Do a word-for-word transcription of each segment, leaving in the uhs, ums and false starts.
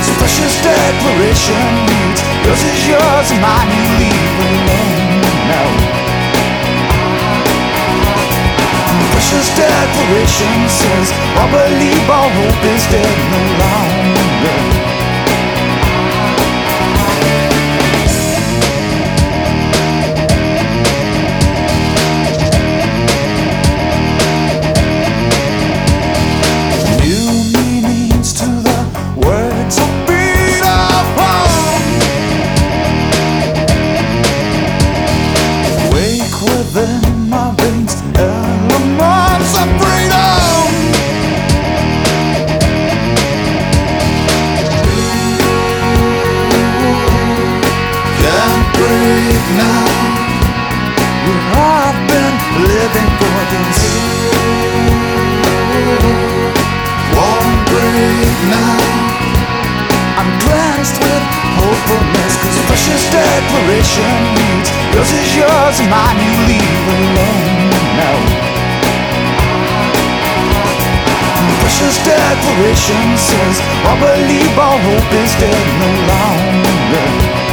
Precious declaration reads, yours is yours and mine you leave alone now. Precious declaration says, I believe all hope is dead no longer. Within my veins, elements of freedom. Can't breathe now. I've been living for this. Won't breathe now. I'm cleansed with hopefulness, 'cause precious declaration reads, yours is yours and mine you leave alone now. Precious declaration says, I believe all hope is dead no longer.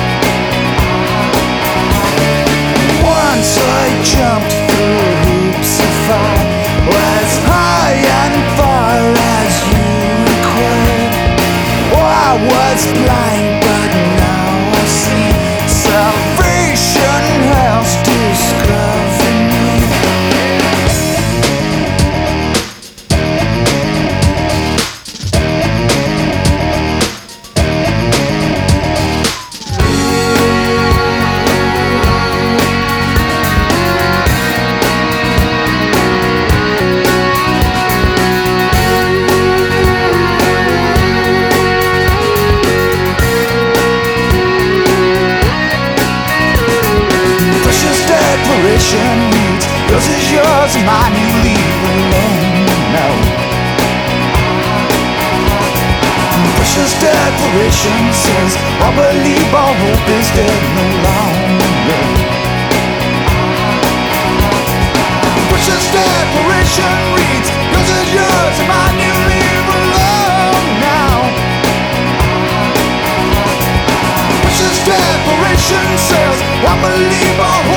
Once I jumped through hoops of fire, as high and far as you required. Oh, I was blind, but now I see salvation has discovered me. Declaration reads, yours is yours and mine you leave alone now. Precious declaration says, I believe all hope is dead no longer. Precious declaration reads, yours is yours and mine you leave alone now. Precious declaration says, I believe all